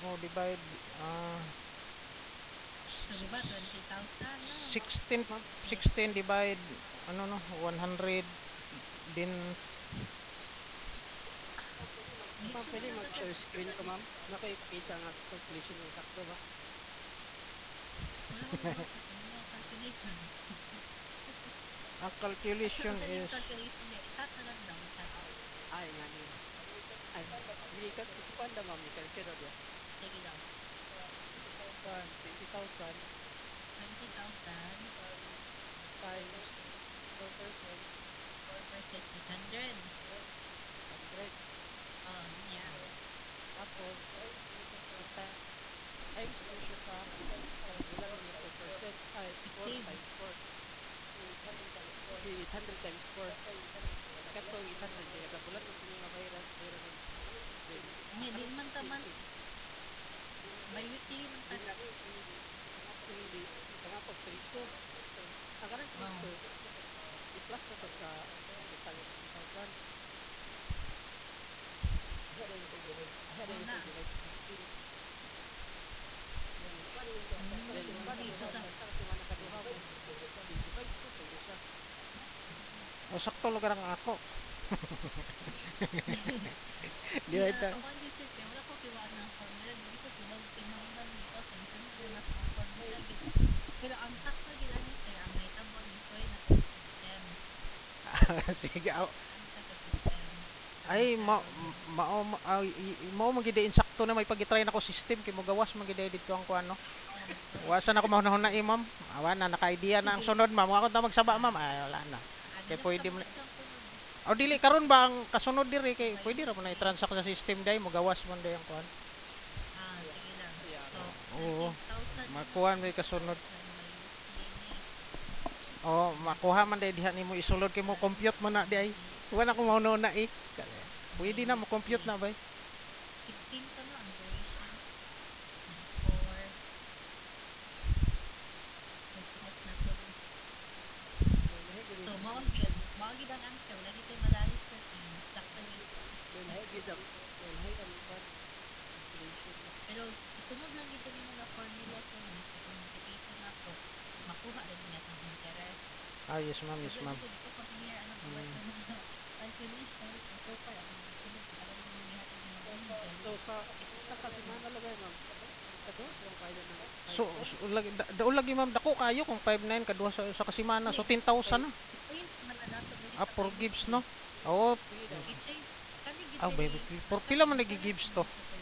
Oh, divide ah So, di ba, 20,000, no? 16 Ma'am, 16 divide ano no 100 din. ma'am, Dito na pwede lang ka. mag-share screen ko, ma'am. Nakipakita nga calculation ng sakto ba? Wala ko magawa sa mga calculation. Ang calculation Unsa is yung calculation niya? Chat na lang daw, chat. Ay, nga ni. Ay, si Panda, ma'am, ni calculate dia. Sige daw. Kuan, 20,000 20,000, times 4%, 4% 600. 100. Oh, yeah. Tapos, times mo siya sa wala naman na 4%. Ay, 4 16. times 4. Di 800 times 4. Kato 800 kaya nagkabulat mo kung nga bayaran ng then Hindi, di man ta 16 man. Bi-weekly man ta. hindi pangapag piso. Ang karang Oh. piso i-plus na to sa total 20,000. Diha Mao din na. sa divide sa 16. Then kuan Sige, mo so siya sa basta kung nga nakaduha mo i-divide po pwede siya. sakto lugar ang ako. di Divide ako hindi sure kay wala ko kiwaan ng formula dili ko kibag kinahanglan bitaw kay sunod na nas mga formula gid. Pero ang sakto gid ani kay ang nahitabo ni Soy na sa system. sige. Ano sa system? Ay Sa mao magid insakto na may pagitry nako system kay mo gawas magid dito ang kuan no. Wasan ako mahunahon na ma'am. Awan na naka-idea na ang sunod ma'am. Ako ta magsaba ah, ma'am. Ay wala na. Kay dili mo pwede ta mo. makita ang sunod. O dili karon ba ang kasunod diri kay pwede ra mo na Bi-weekly. i-transact sa system day mo gawas man day ang kuan. Sige lang. Yeah, So, Oo. 20,000 ni na Makuha may kasunod. 20,000 bi-weekly ni. Oh, makuha man day diha nimo isulod kay mo compute mo na di ay. Wala ko mahunahon na eh. Pwede na mo compute Bi-weekly. na ba? 16 to no ang duration. Times 4. Calculate na to ni. then lahi gid So, sa mao sunod. gyud. Mao gyud ang answer. Wala gyud tay madali sir kay sakto gyud. Then lahi gid ang lahi ang kuan calculation ba. Pero isunod lang gyud nimo nga formula sir ni sa multiplication nato. Makuha ra gyud natong interest. Ah, yes ma'am, Kaya yes di ma'am. ko di ko familiar ano ubay Mm. sa mga calculation. So, so far ang gisulod ko alam mo gihatag ni Ma'am Angel. So sa usa ka semana lugay ma'am. Kaduha silang bayad ng So 5,900. lagi daol lagi ma'am dako kayo kung 59 kadua sa kasimana. Dili, So 10,000 na. i-change man na nato diri Ah, sa for gives bi-weekly. no. Oh, Sige daw ma'am. I-change kani gid ah, diri baby. For basta pila ang man interest nagi-gives mo to? siya